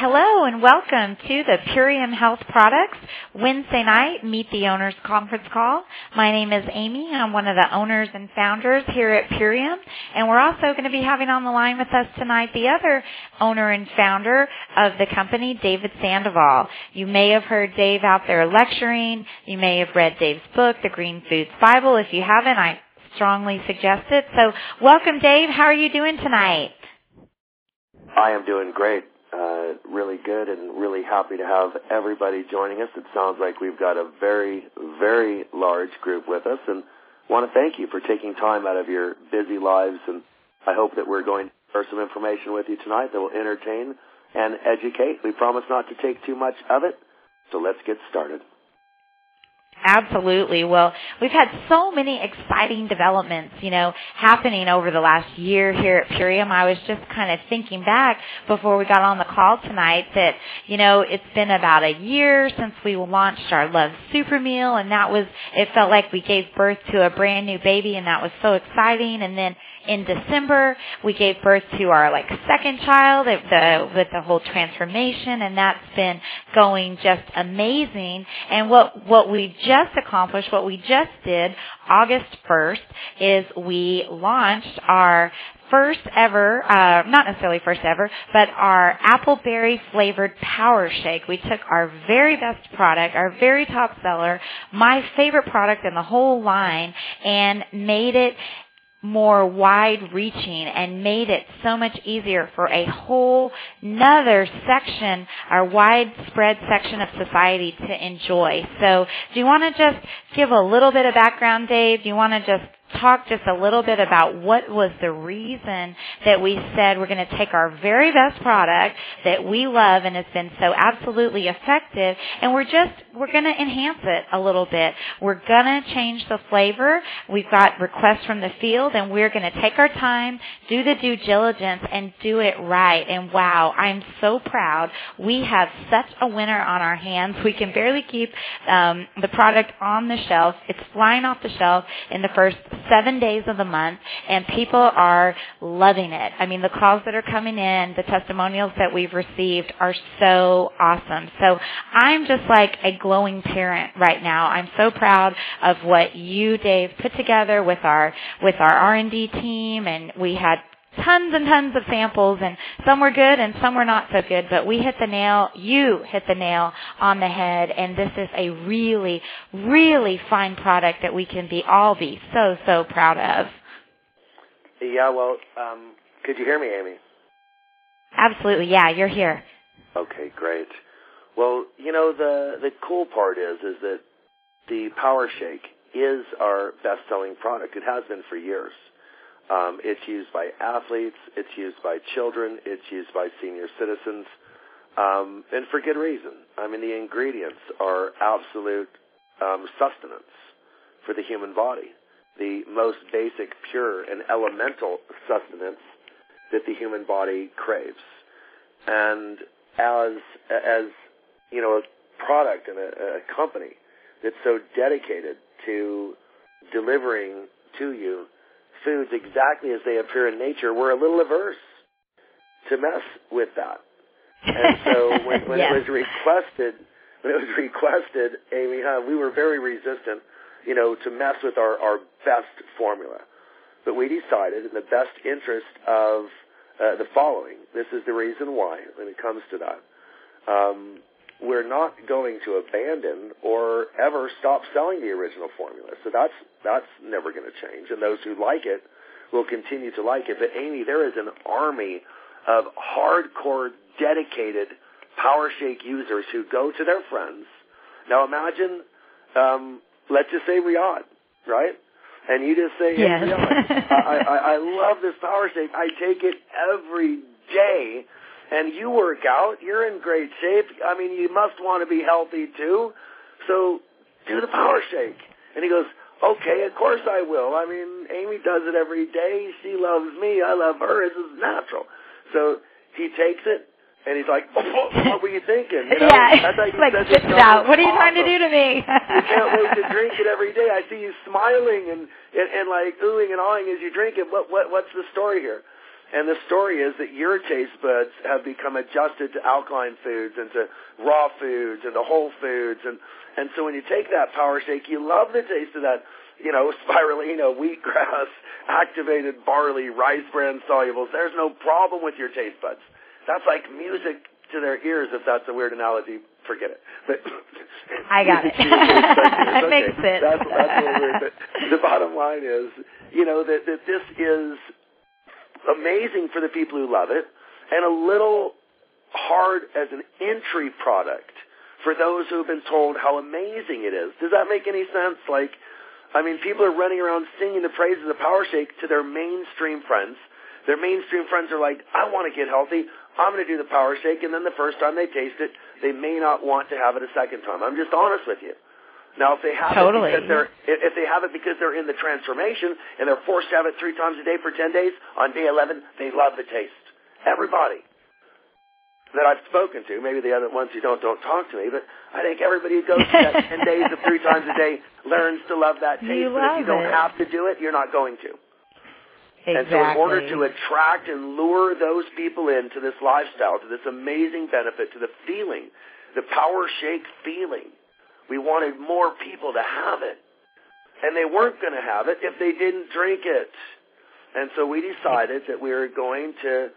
Hello and welcome to the Purium Health Products Wednesday night Meet the Owners conference call. My name is Amy. I'm one of the owners and founders here at Purium, and we're also going to be having on the line with us tonight the other owner and founder of the company, David Sandoval. You may have heard Dave out there lecturing. You may have read Dave's book, The Green Foods Bible. If you haven't, I strongly suggest it. So welcome, Dave. How are you doing tonight? I am doing great. Really good and really happy to have everybody joining us. It sounds like we've got a very, very large group with us, and want to thank you for taking time out of your busy lives, and I hope that we're going to share some information with you tonight that will entertain and educate. We promise not to take too much of it, so let's get started. Absolutely. Well, we've had so many exciting developments, happening over the last year here at Purium. I was just kind of thinking back before we got on the call tonight that, it's been about a year since we launched our Love Super Meal, and it felt like we gave birth to a brand new baby, and that was so exciting. And then in December, we gave birth to our second child with the whole transformation, and that's been going just amazing. And what we just accomplished, what we just did August 1st, is we launched our first ever, not necessarily first ever, but our apple berry flavored power shake. We took our very best product, our very top seller, my favorite product in the whole line, and made it more wide-reaching and made it so much easier for a whole nother section, our widespread section of society to enjoy. So do you want to just give a little bit of background, Dave? Do you want to just talk just a little bit about what was the reason that we said we're going to take our very best product that we love and has been so absolutely effective, and we're going to enhance it a little bit. We're going to change the flavor. We've got requests from the field, and we're going to take our time, do the due diligence, and do it right. And wow, I'm so proud. We have such a winner on our hands. We can barely keep the product on the shelf. It's flying off the shelf in the first 7 days of the month, and people are loving it. I mean, the calls that are coming in, the testimonials that we've received are so awesome. So I'm just like a glowing parent right now. I'm so proud of what you, Dave, put together with our R&D team, and we had tons and tons of samples, and some were good and some were not so good, but you hit the nail on the head, and this is a really, really fine product that we can all be so, so proud of. Yeah, well, could you hear me, Amy? Absolutely, yeah, you're here. Okay, great. Well, the cool part is that the Power Shake is our best-selling product. It has been for years. It's used by athletes, it's used by children, it's used by senior citizens, and for good reason. I mean, the ingredients are absolute sustenance for the human body, the most basic, pure, and elemental sustenance that the human body craves. And as a product and a company that's so dedicated to delivering to you foods exactly as they appear in nature, we're a little averse to mess with that. And so when yes. it was requested, Amy, we were very resistant, to mess with our best formula. But we decided in the best interest of the following. This is the reason why when it comes to that. We're not going to abandon or ever stop selling the original formula. So that's never going to change. And those who like it will continue to like it. But, Amy, there is an army of hardcore, dedicated Power Shake users who go to their friends. Now imagine, let's just say Riyadh, right? And you just say, yes. Hey, Riyadh, I love this Power Shake. I take it every day. And you work out, you're in great shape. I mean, you must want to be healthy too. So do the Power Shake. And he goes, okay, of course I will. I mean, Amy does it every day. She loves me. I love her. This is natural. So he takes it, and he's like, what were you thinking? Yeah, like, spit it out. What are you trying to do to me? You can't wait to drink it every day. I see you smiling and like oohing and awing as you drink it. What's the story here? And the story is that your taste buds have become adjusted to alkaline foods and to raw foods and to whole foods. And so when you take that Power Shake, you love the taste of that, spirulina, wheatgrass, activated barley, rice bran solubles. There's no problem with your taste buds. That's like music to their ears, if that's a weird analogy. Forget it. But I got it. That makes sense. That's a little weird. But the bottom line is, that this is amazing for the people who love it, and a little hard as an entry product for those who have been told how amazing it is. Does that make any sense? People are running around singing the praises of Power Shake to their mainstream friends. Their mainstream friends are like, I want to get healthy. I'm going to do the Power Shake. And then the first time they taste it, they may not want to have it a second time. I'm just honest with you. Now, if they have it because they're in the transformation and they're forced to have it 3 times a day for 10 days, on day 11, they love the taste. Everybody that I've spoken to, maybe the other ones who don't talk to me, but I think everybody who goes through that 10 days of 3 times a day learns to love that taste. But if you don't have to do it, you're not going to. Exactly. And so in order to attract and lure those people into this lifestyle, to this amazing benefit, to the feeling, the Power Shake feeling, we wanted more people to have it. And they weren't going to have it if they didn't drink it. And so we decided that we were going to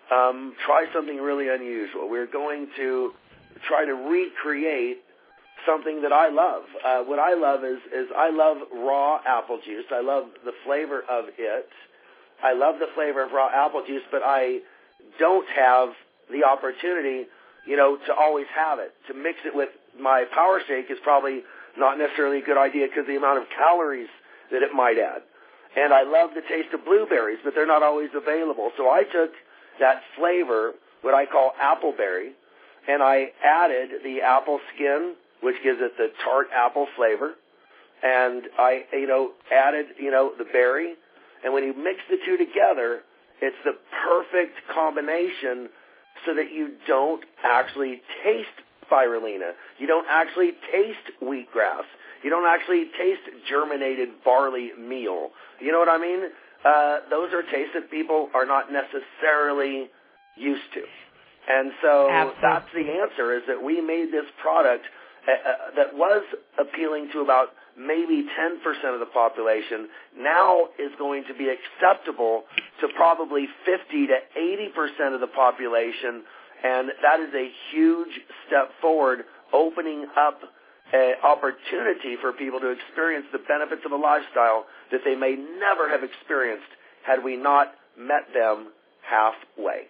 try something really unusual. We're going to try to recreate something that I love. What I love is I love raw apple juice. I love the flavor of it. I love the flavor of raw apple juice, but I don't have the opportunity, to always have it. To mix it with my Power Shake is probably not necessarily a good idea because of the amount of calories that it might add. And I love the taste of blueberries, but they're not always available. So I took that flavor, what I call appleberry, and I added the apple skin, which gives it the tart apple flavor. And I, added, the berry. And when you mix the two together, it's the perfect combination so that you don't actually taste spirulina. You don't actually taste wheatgrass. You don't actually taste germinated barley meal. You know what I mean? Those are tastes that people are not necessarily used to. And so That's the answer, is that we made this product that was appealing to about maybe 10% of the population, now is going to be acceptable to probably 50 to 80% of the population, and that is a huge step forward, opening up an opportunity for people to experience the benefits of a lifestyle that they may never have experienced had we not met them halfway.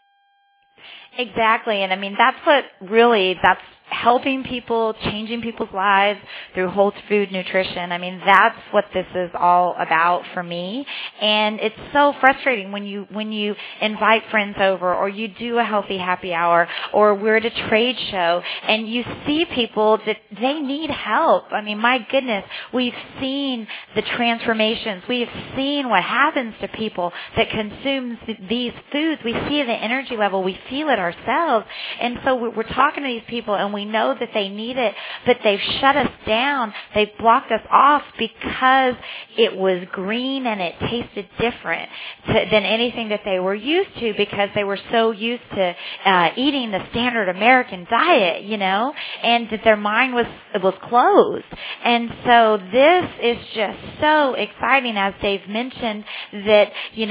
Exactly. And that's helping people, changing people's lives through whole food nutrition. That's what this is all about for me. And it's so frustrating when you invite friends over, or you do a healthy happy hour, or we're at a trade show and you see people that they need help. My goodness, we've seen the transformations. We've seen what happens to people that consume these foods. We see the energy level. We feel it ourselves. And so we're talking to these people, and we know that they need it, but they've shut us down. They've blocked us off because it was green and it tasted different than anything that they were used to, because they were so used to eating the standard American diet, and that their mind was closed. And so this is just so exciting, as Dave mentioned, that,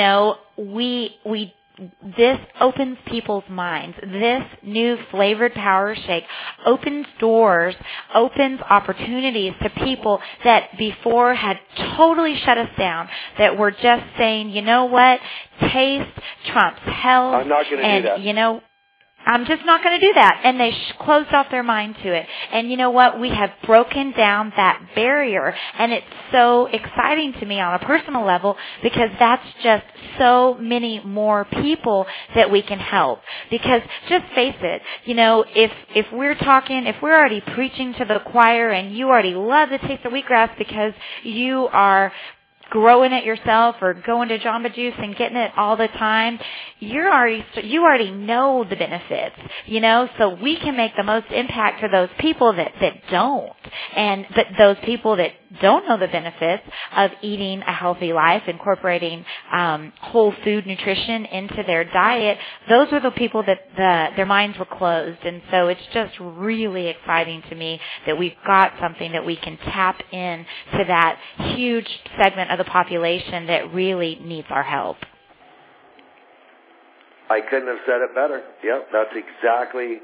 this opens people's minds. This new flavored Power Shake opens doors, opens opportunities to people that before had totally shut us down, that were just saying, you know what, taste trumps health. I'm not going to do that. I'm just not going to do that. And they closed off their mind to it. And you know what? We have broken down that barrier. And it's so exciting to me on a personal level, because that's just so many more people that we can help. Because just face it, if we're already preaching to the choir and you already love the taste of wheatgrass because you are growing it yourself or going to Jamba Juice and getting it all the time, you already know the benefits, so we can make the most impact for those people that don't, but those people that don't know the benefits of eating a healthy life, incorporating whole food nutrition into their diet, those were the people that their minds were closed. And so it's just really exciting to me that we've got something that we can tap in to that huge segment of the population that really needs our help. I couldn't have said it better. Yep, that's exactly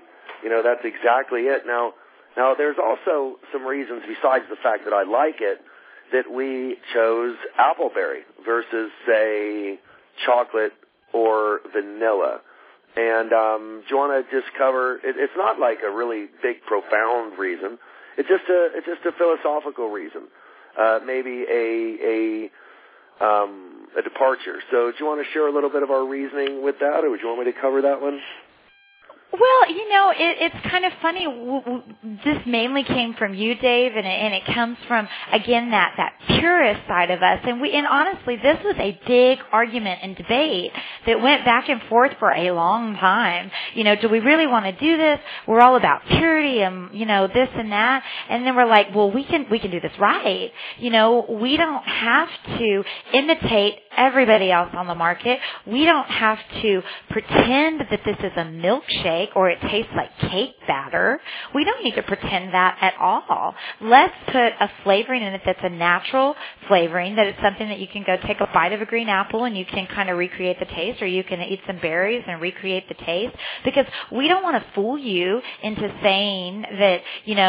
it. Now there's also some reasons besides the fact that I like it that we chose appleberry versus, say, chocolate or vanilla. And do you want to just cover? It's not like a really big, profound reason. It's just a philosophical reason, maybe a departure. So do you want to share a little bit of our reasoning with that, or would you want me to cover that one? Well, it's kind of funny. This mainly came from you, Dave, and it comes from, again, that purist side of us. And honestly, this was a big argument and debate that went back and forth for a long time. Do we really want to do this? We're all about purity and, this and that. And then we're like, well, we can do this right. We don't have to imitate everybody else on the market. We don't have to pretend that this is a milkshake or it tastes like cake batter. We don't need to pretend that at all. Let's put a flavoring in it that's a natural flavoring, that it's something that you can go take a bite of a green apple and you can kind of recreate the taste, or you can eat some berries and recreate the taste, because we don't want to fool you into saying that,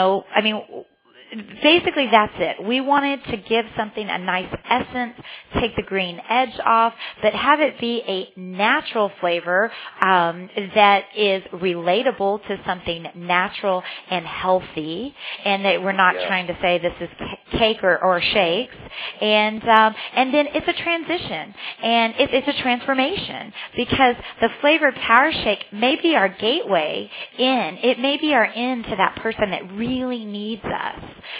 basically that's it. We wanted to give something a nice essence, take the green edge off, but have it be a natural flavor that is relatable to something natural and healthy, and that we're not trying to say this is cake or shakes. And then it's a transition, and it's a transformation, because the flavored Power Shake may be our gateway in. It may be our in to that person that really needs us.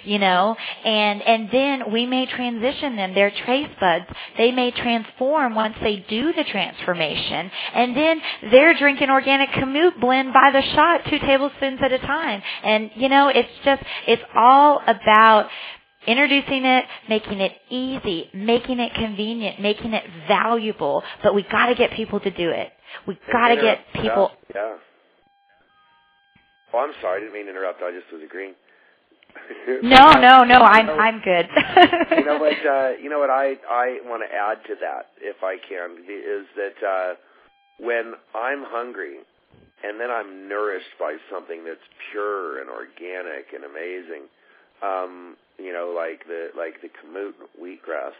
And then we may transition them, their taste buds. They may transform once they do the transformation. And then they're drinking organic Kamut blend by the shot, 2 tablespoons at a time. And, it's all about introducing it, making it easy, making it convenient, making it valuable. But we got to get people to do it. We got to get people. Yeah. Oh, I'm sorry. I didn't mean to interrupt. I just was agreeing. No, I'm good. You know what I want to add to that, if I can, is that when I'm hungry and then I'm nourished by something that's pure and organic and amazing, like the Kamut wheatgrass,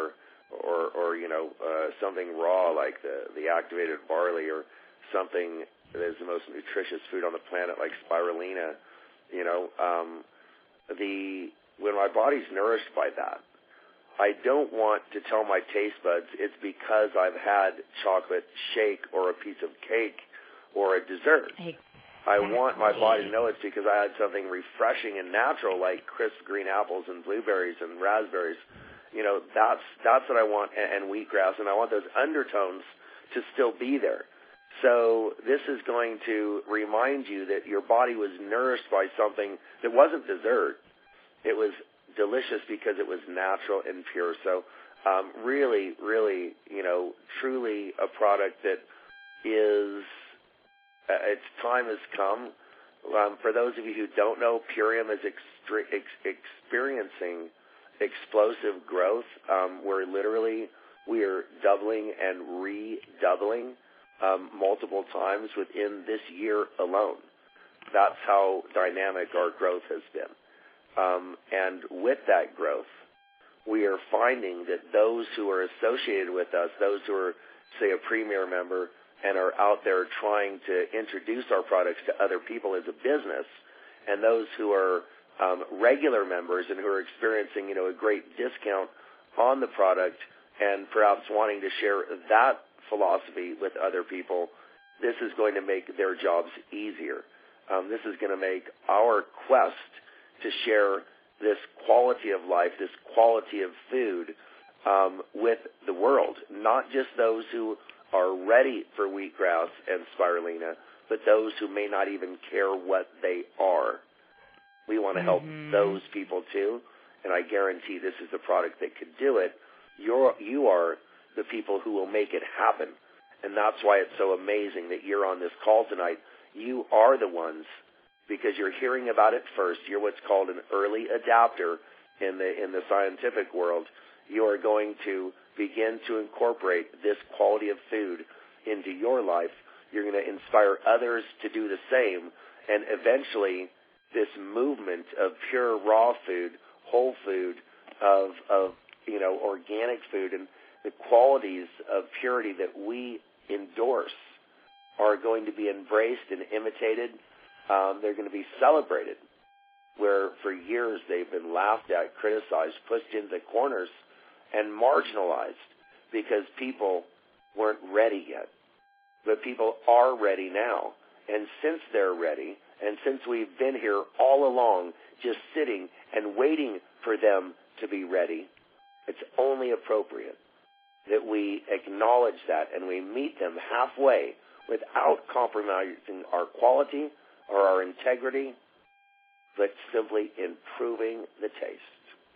or something raw like the activated barley, or something that is the most nutritious food on the planet like spirulina, when my body's nourished by that, I don't want to tell my taste buds it's because I've had chocolate shake or a piece of cake or a dessert. Exactly. I want my body to know it's because I had something refreshing and natural, like crisp green apples and blueberries and raspberries. That's what I want, and wheatgrass, and I want those undertones to still be there. So this is going to remind you that your body was nourished by something that wasn't dessert. It was delicious because it was natural and pure. So really, really, truly a product that is, its time has come. For those of you who don't know, Purium is experiencing explosive growth. We are doubling and redoubling multiple times within this year alone. That's how dynamic our growth has been. And with that growth, we are finding that those who are associated with us, those who are, say, a Premier member and are out there trying to introduce our products to other people as a business, and those who are regular members and who are experiencing, a great discount on the product and perhaps wanting to share that philosophy with other people, this is going to make their jobs easier. This is going to make our quest to share this quality of life, this quality of food with the world, not just those who are ready for wheatgrass and spirulina, but those who may not even care what they are. We want to help those people too, and I guarantee this is the product that could do it, you are the people who will make it happen. And that's why it's so amazing that you're on this call tonight. You are the ones, because you're hearing about it first. You're what's called an early adapter in the scientific world. You are going to begin to incorporate this quality of food into your life. You're going to inspire others to do the same, and eventually this movement of pure raw food, whole food, of organic food, and the qualities of purity that we endorse are going to be embraced and imitated. They're going to be celebrated, where for years they've been laughed at, criticized, pushed into corners, and marginalized because people weren't ready yet. But people are ready now. And since they're ready, and since we've been here all along just sitting and waiting for them to be ready, it's only appropriate that we acknowledge that and we meet them halfway without compromising our quality or our integrity, but simply improving the taste.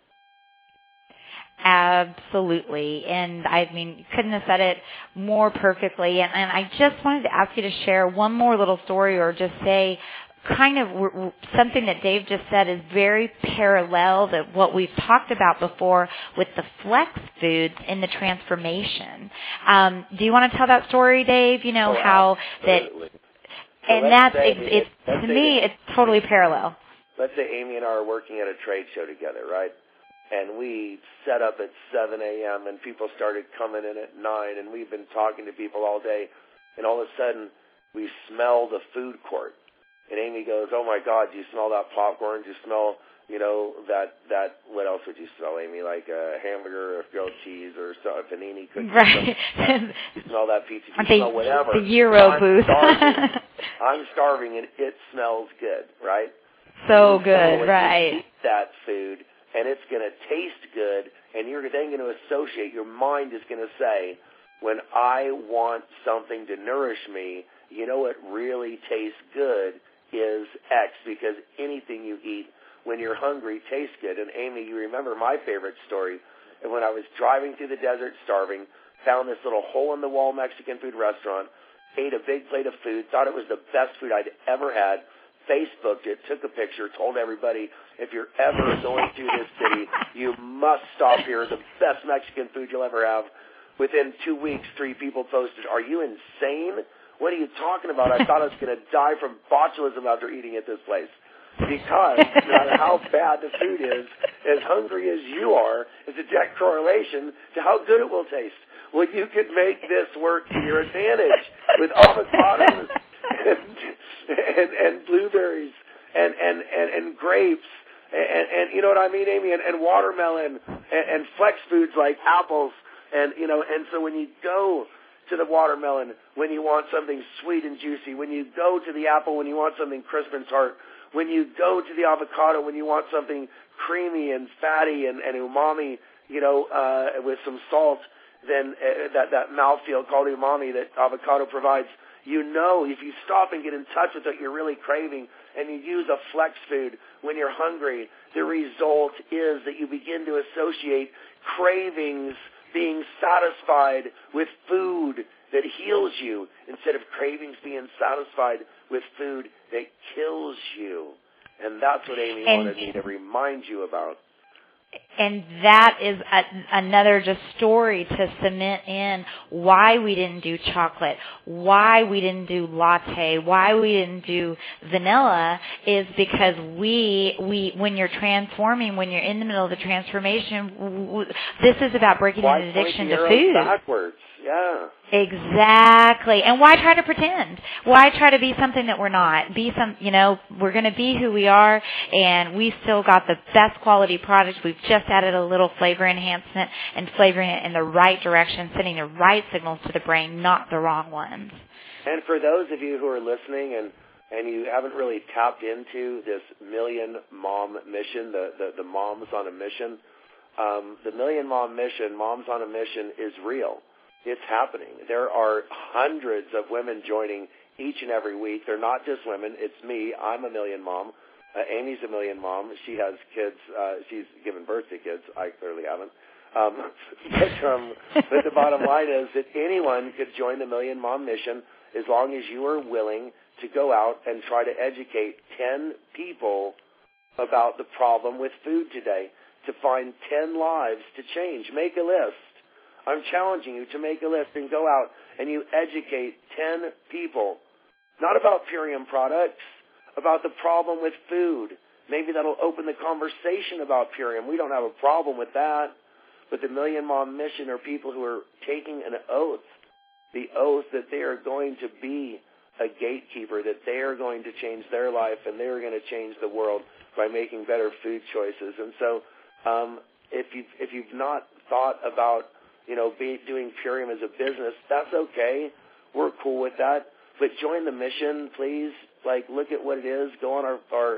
Absolutely. And I mean, couldn't have said it more perfectly. And I just wanted to ask you to share one more little story, or just say kind of something that Dave just said is very parallel to what we've talked about before with the flex foods in the transformation. Do you want to tell that story, Dave? You know, how absolutely. that, and that's, to me, it's totally parallel. Let's say Amy and I are working at a trade show together, right? And we set up at 7 a.m. and people started coming in at 9, and we've been talking to people all day, and all of a sudden we smell the food court. And Amy goes, "Oh my God, do you smell that popcorn? Do you smell, that what else would you smell, Amy? Like a hamburger or grilled cheese or a panini cookie? Right. You smell that pizza? Do you smell whatever?" The Euro booth. I'm starving, and it smells good, right? So good, right. You eat that food, and it's going to taste good, and you're then going to associate, your mind is going to say, when I want something to nourish me, you know what really tastes good is X, because anything you eat when you're hungry tastes good. And Amy, you remember my favorite story, and when I was driving through the desert starving, found this little hole-in-the-wall Mexican food restaurant, ate a big plate of food, thought it was the best food I'd ever had, Facebooked it, took a picture, told everybody, if you're ever going through this city, you must stop here. The best Mexican food you'll ever have. Within 2 weeks, 3 people posted, "Are you insane? What are you talking about? I thought I was going to die from botulism after eating at this place." Because no matter how bad the food is, as hungry as you are, is a direct correlation to how good it will taste. Well, you could make this work to your advantage with avocados and blueberries and grapes and you know what I mean, Amy, and watermelon and flex foods like apples and so when you go to the watermelon when you want something sweet and juicy, when you go to the apple when you want something crisp and tart, when you go to the avocado when you want something creamy and fatty and umami, with some salt, then that mouthfeel called umami that avocado provides. If you stop and get in touch with what you're really craving and you use a flex food when you're hungry, the result is that you begin to associate cravings being satisfied with food that heals you instead of cravings being satisfied with food that kills you. And that's what Amy wanted me to remind you about. And that is another just story to cement in why we didn't do chocolate, why we didn't do latte, why we didn't do vanilla, is because when you're transforming, when you're in the middle of the transformation, this is about breaking an addiction to food. Backwards. Yeah. Exactly. And why try to pretend? Why try to be something that we're not? We're going to be who we are, and we still got the best quality products. We've just added a little flavor enhancement and flavoring it in the right direction, sending the right signals to the brain, not the wrong ones. And for those of you who are listening and you haven't really tapped into this Million Mom Mission, the Moms on a Mission, the Million Mom Mission, Moms on a Mission, is real. It's happening. There are hundreds of women joining each and every week. They're not just women. It's me. I'm a Million Mom. Amy's a million mom. She has kids. She's given birth to kids. I clearly haven't. But the bottom line is that anyone could join the Million Mom Mission as long as you are willing to go out and try to educate 10 people about the problem with food today, to find 10 lives to change. Make a list. I'm challenging you to make a list and go out and you educate 10 people, not about Purium products, about the problem with food. Maybe that'll open the conversation about Purium. We don't have a problem with that. But the Million Mom Mission are people who are taking an oath, the oath that they are going to be a gatekeeper, that they are going to change their life and they are going to change the world by making better food choices. And so if you've not thought about, doing Purium as a business, that's okay. We're cool with that. But join the mission, please. Look at what it is. Go on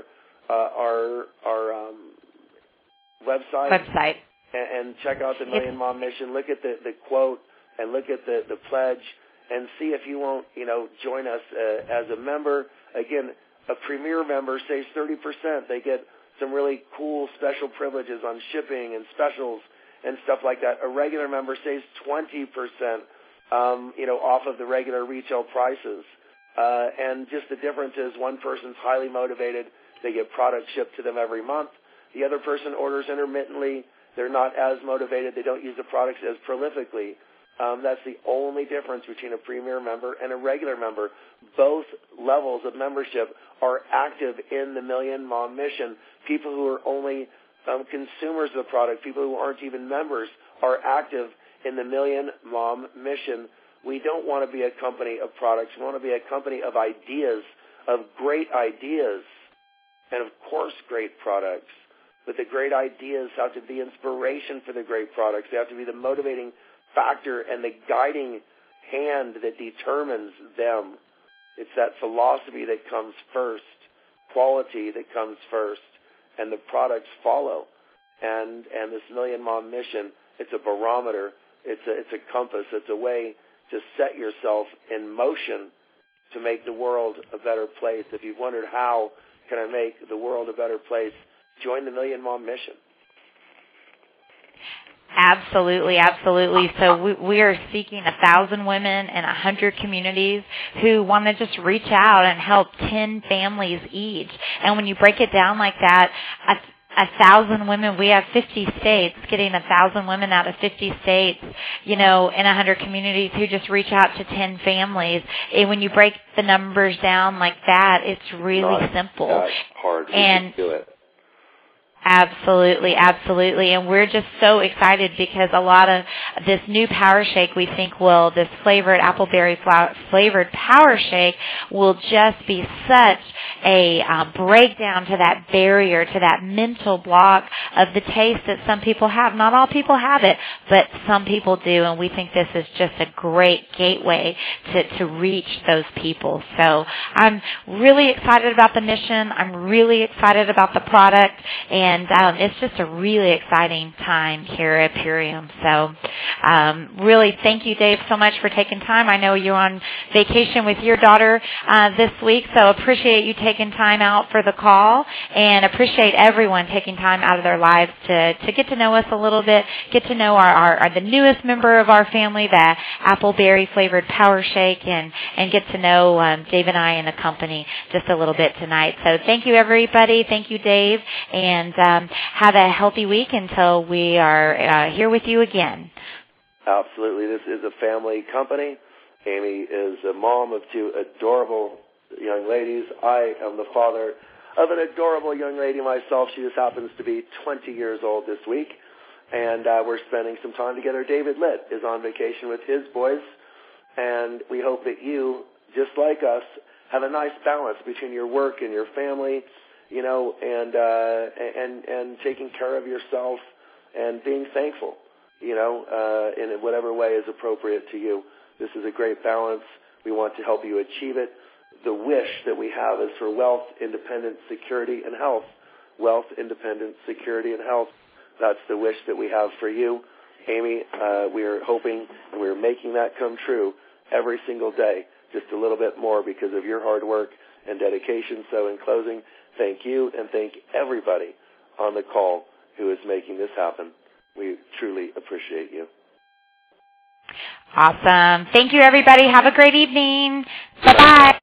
our website. And check out the Million Mom Mission. Look at the quote and look at the pledge and see if you won't, join us as a member. Again, a Premier member saves 30%. They get some really cool special privileges on shipping and specials and stuff like that. A regular member saves 20%, off of the regular retail prices. And just the difference is one person's highly motivated. They get products shipped to them every month. The other person orders intermittently. They're not as motivated. They don't use the products as prolifically. That's the only difference between a Premier member and a regular member. Both levels of membership are active in the Million Mom Mission. People who are only consumers of the product, people who aren't even members, are active in the Million Mom Mission. We don't want to be a company of products. We want to be a company of ideas, of great ideas, and of course great products. But the great ideas have to be inspiration for the great products. They have to be the motivating factor and the guiding hand that determines them. It's that philosophy that comes first, quality that comes first, and the products follow. And this Million Mom Mission, it's a barometer, it's a compass, it's a way to set yourself in motion to make the world a better place. If you've wondered how can I make the world a better place, join the Million Mom Mission. Absolutely, absolutely. So we are seeking 1,000 women in 100 communities who want to just reach out and help 10 families each. And when you break it down like that, 1,000 women, we have 50 states, getting 1,000 women out of 50 states, in 100 communities who just reach out to 10 families. And when you break the numbers down like that, it's really simple. Not hard to do it. Absolutely, absolutely. And we're just so excited because a lot of this new Power Shake, we think this flavored appleberry flavored Power Shake will just be such a breakdown to that barrier, to that mental block of the taste that some people have. Not all people have it, but some people do. And we think this is just a great gateway to reach those people. So I'm really excited about the mission. I'm really excited about the product. And it's just a really exciting time here at Purium. So really thank you, Dave, so much for taking time. I know you're on vacation with your daughter this week, so appreciate you taking time out for the call and appreciate everyone taking time out of their lives to get to know us a little bit, get to know the newest member of our family, the Appleberry Flavored Power Shake, and get to know Dave and I and the company just a little bit tonight. So thank you, everybody. Thank you, Dave. And have a healthy week until we are here with you again. Absolutely. This is a family company. Amy is a mom of 2 adorable young ladies. I am the father of an adorable young lady myself. She just happens to be 20 years old this week. And we're spending some time together. David Litt is on vacation with his boys. And we hope that you, just like us, have a nice balance between your work and your family, and taking care of yourself and being thankful, in whatever way is appropriate to you. This is a great balance. We want to help you achieve it. The wish that we have is for wealth, independence, security, and health. Wealth, independence, security, and health. That's the wish that we have for you. Amy, we are hoping and we're making that come true every single day, just a little bit more because of your hard work and dedication. So in closing, thank you and thank everybody on the call who is making this happen. We truly appreciate you. Awesome. Thank you, everybody. Have a great evening. Bye-bye.